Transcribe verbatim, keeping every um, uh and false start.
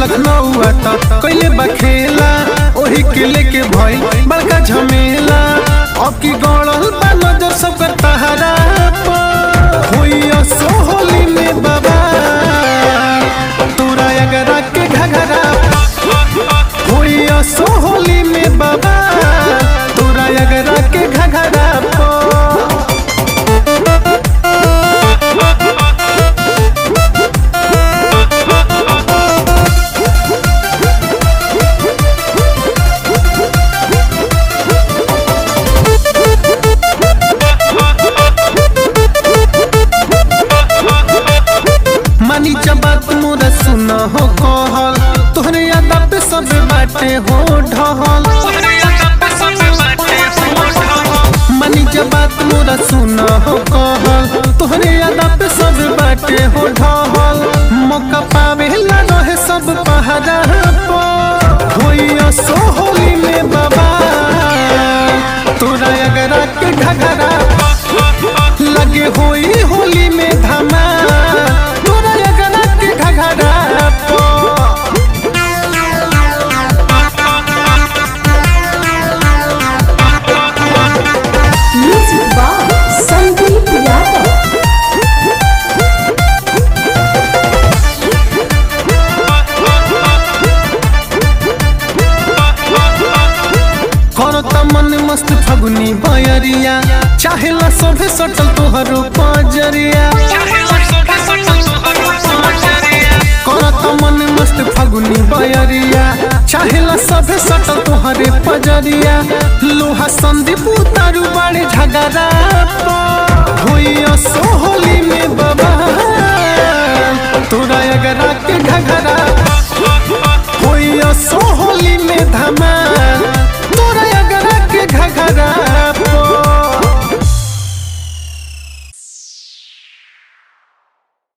लखनऊ आता कैले बखेला ओही के लेके भई बड़का झमेला। अब की गड़ल बा नजर सब कर तहरा होइया सोहली में बाबा तोरा अगरा के घघरा होइया सोहली में बाबा तोरा अगरा के घघरा मानी जबात मोरा सुना हो कहल तोहरे यादा पे सब बाटे हो ढहल। मानी जबात मोरा सुना हो कहल तोहरे यादा पे सब बाटे हो ढहल। मौका पावे ला रहे सब पहरा होइया सोहली में बाबा तोरा अगरा के घघरा लगे होई होली में धमा मन मस्त फगुनी बयरिया चाहेला सोभे सटल तोहरो पजरिया। करत मन मस्त फगुनी बयरिया चाहेला सोभे सटल तोहरे पजरिया। लोहा संदीप उतारू बड़े झगड़ा